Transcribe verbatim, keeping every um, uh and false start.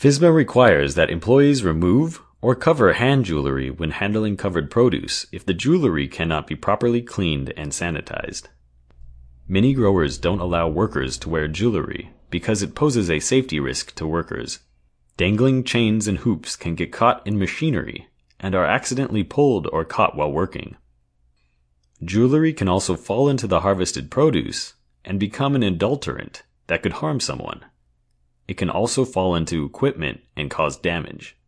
FSMA requires that employees remove or cover hand jewelry when handling covered produce if the jewelry cannot be properly cleaned and sanitized. Many growers don't allow workers to wear jewelry because it poses a safety risk to workers. Dangling chains and hoops can get caught in machinery and are accidentally pulled or caught while working. Jewelry can also fall into the harvested produce and become an adulterant that could harm someone. It can also fall into equipment and cause damage.